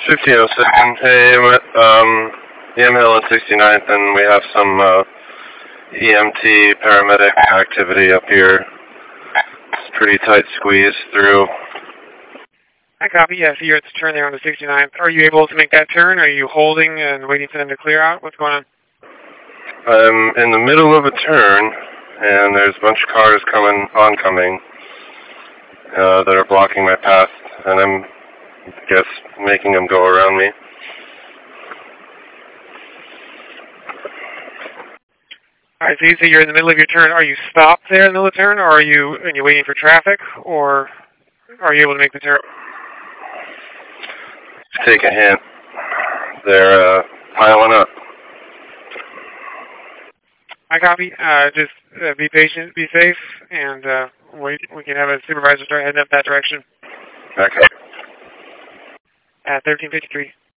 1507. Hey, Yamhill and 69th, and we have some EMT paramedic activity up here. It's pretty tight squeeze through. I copy. Yes, you're at the turn there on the 69th. Are you able to make that turn? Are you holding and waiting for them to clear out? What's going on? I'm in the middle of a turn, and there's a bunch of cars oncoming that are blocking my path, and I'm, I guess, making them go around me. All right, so you say you're in the middle of your turn. Are you stopped there in the middle of the turn, or are you waiting for traffic, or are you able to make the turn? Take a hint. They're piling up. I copy. Just be patient, be safe, and wait. We can have a supervisor start heading up that direction. Okay. At 1353.